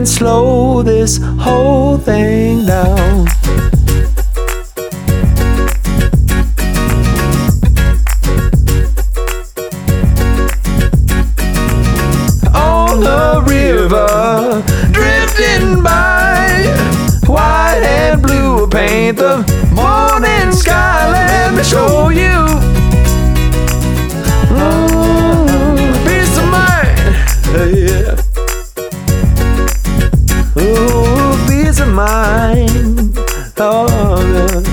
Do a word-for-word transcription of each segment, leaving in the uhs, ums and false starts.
can slow this whole thing down. On the river, drifting by, white and blue paint the morning sky. Let me show you mm, peace of mind. Yeah. Oh, peace of mind. Oh, yeah.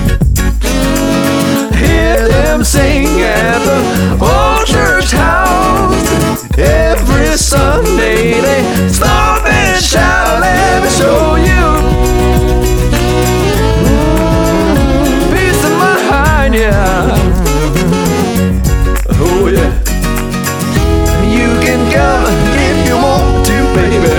Hear them sing at the old church house. Every Sunday they stop and shout. Let me show you mm, peace of mind, yeah. Oh, yeah. You can come if you want to, baby.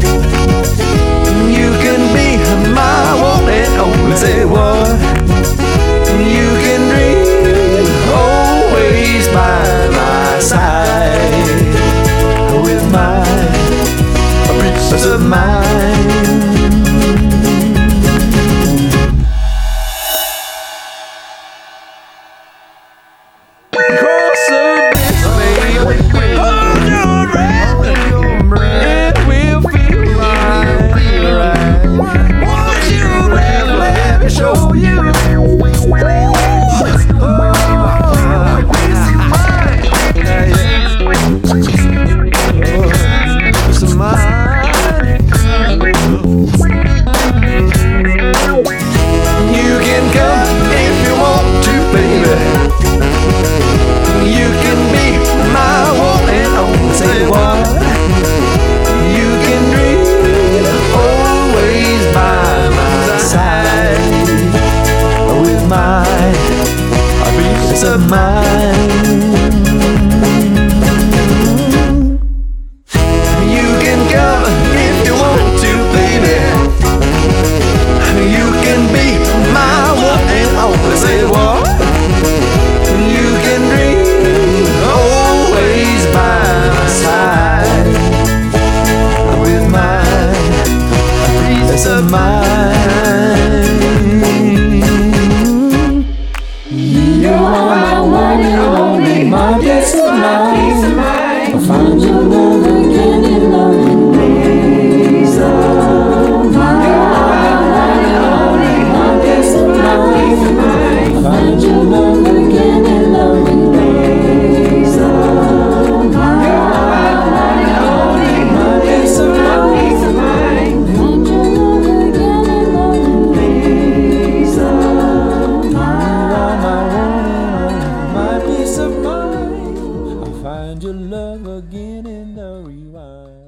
You can be my one and only. Say what? You can dream always by my side, with my peace of mind. Cross a bit, baby. Hold your breath, it will feel right. Won't you let, let me show you? Oh, peace of mind. Yeah, yeah. Peace of mind. You can come if you want to, baby. You can be my one and only. Say what? You can dream always by my side, with my peace of mind. You can come if you want to, baby. You can be my one and only. Say what? You can dream always by my side, with my peace of mind. You are my one and only, my peace of mind. I'll find your love again in loving ways of mine. You are my one and only, my peace of mind. I'll find your love again in loving ways of mine. You are my one and only, my peace of mind. Find your love again in loving ways of mine. My peace of mind. I'll find your love again in the rewind.